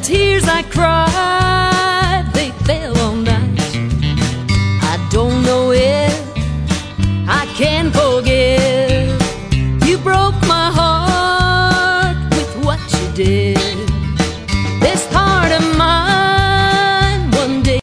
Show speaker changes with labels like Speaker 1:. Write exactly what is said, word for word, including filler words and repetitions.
Speaker 1: tears I cried, they fell on night. I don't know if I can forget. You broke my heart with what you did.